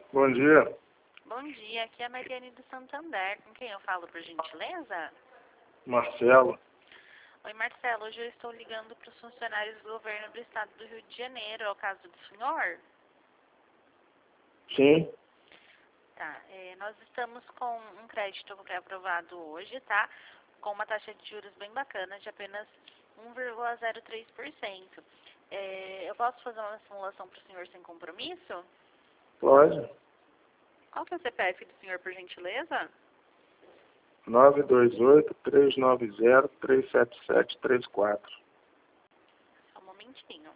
Bom dia, Bom dia, aqui é a Mariane do Santander. Com quem eu falo, por gentileza? Marcelo. Oi, Marcelo. Hoje eu estou ligando para os funcionários do governo do estado do Rio de Janeiro. É o caso do senhor? Sim, Tá. Nós estamos com um crédito que é aprovado hoje, tá? Com uma taxa de juros bem bacana, de apenas 1,03%. Eu posso fazer uma simulação para o senhor sem compromisso? pode. Qual que é o CPF do senhor, por gentileza? 928-390-37734. Só um momentinho.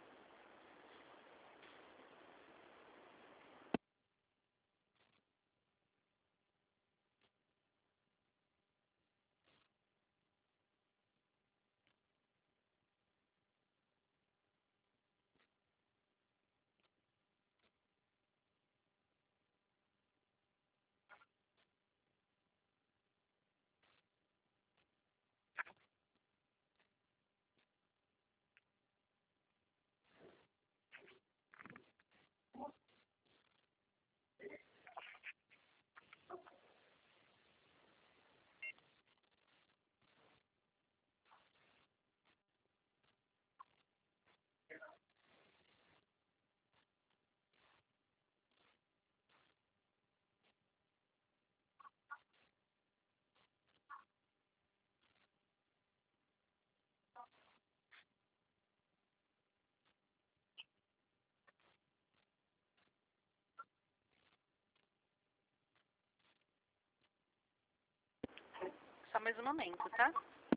Só mais um momento, tá?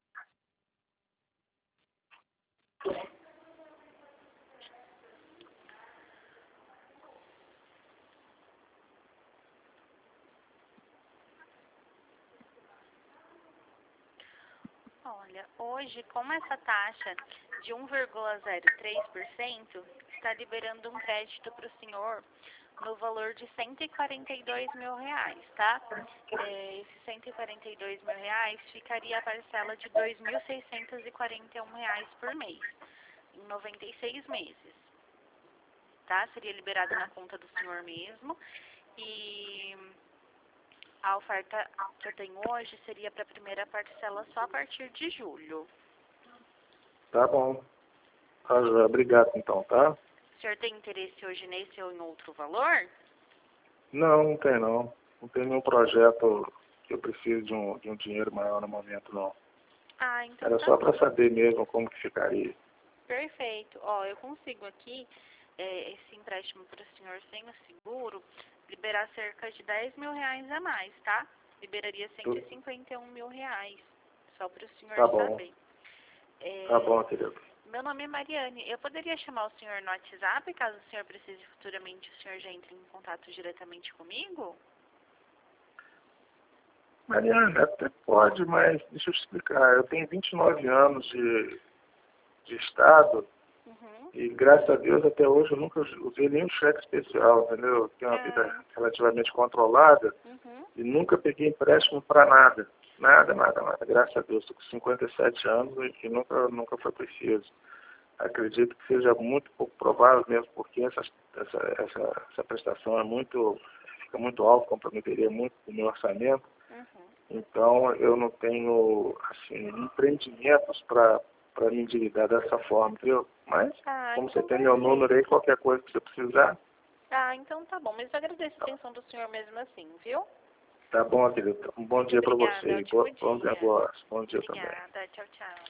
Olha, hoje, com essa taxa de 1,03%, está liberando um crédito para o senhor no valor de R$ 142.000, tá? Esses R$ 142.000 ficaria a parcela de R$ 2.641 por mês, em 96 meses, tá? Seria liberado na conta do senhor mesmo. E a oferta que eu tenho hoje seria para a primeira parcela só a partir de julho. Tá bom. Tá, Joé. Obrigado então, tá? O senhor tem interesse hoje nesse ou em outro valor? Não, não tem não. Não tem nenhum projeto que eu preciso de um dinheiro maior no momento, não. Ah, então Era tá só bom. para saber mesmo como que ficaria. Perfeito. Ó, eu consigo aqui, esse empréstimo para o senhor sem o seguro, liberar cerca de R$ 10.000 a mais, tá? Liberaria R$ 151.000, só para o senhor Tá bom. saber. Tá bom, querido. Meu nome é Mariane. Eu poderia chamar o senhor no WhatsApp, caso o senhor precise futuramente, o senhor já entre em contato diretamente comigo? Mariana, até pode, mas deixa eu te explicar. Eu tenho 29 anos de estado Uhum. e, graças a Deus, até hoje eu nunca usei nenhum cheque especial, entendeu? Eu tenho uma vida relativamente controlada Uhum. e nunca peguei empréstimo para nada. Nada, nada, nada. Graças a Deus, estou com 57 anos e nunca foi preciso. Acredito que seja muito pouco provável mesmo, porque essa prestação fica muito alta, comprometeria muito o meu orçamento. Uhum. Então, eu não tenho, assim, empreendimentos para me endividar dessa forma, entendeu? Mas, como você Então tem meu número aí, qualquer coisa que você precisar. então tá bom. Mas eu agradeço a atenção do senhor mesmo assim, viu? Tá bom, querido. Um bom dia para Obrigada. você. Ótimo Bom dia. negócio. Bom dia também. Obrigada. Tchau, tchau.